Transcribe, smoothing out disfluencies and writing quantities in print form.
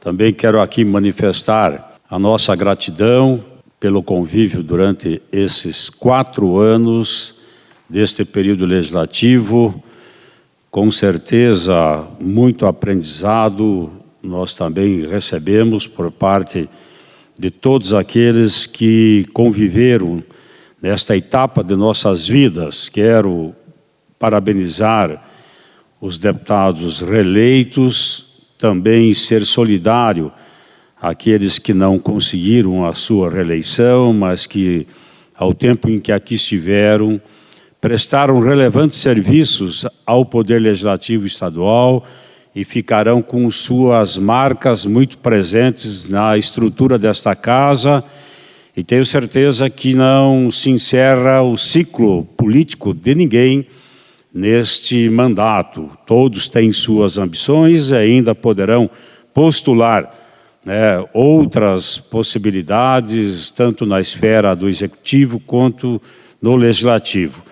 Também quero aqui manifestar a nossa gratidão pelo convívio durante esses 4 anos deste período legislativo. Com certeza, muito aprendizado nós também recebemos por parte de todos aqueles que conviveram nesta etapa de nossas vidas. Quero parabenizar os deputados reeleitos, também ser solidário àqueles que não conseguiram a sua reeleição, mas que, ao tempo em que aqui estiveram, prestaram relevantes serviços ao Poder Legislativo Estadual e ficarão com suas marcas muito presentes na estrutura desta casa, e tenho certeza que não se encerra o ciclo político de ninguém neste mandato. Todos têm suas ambições e ainda poderão postular outras possibilidades, tanto na esfera do Executivo quanto no Legislativo.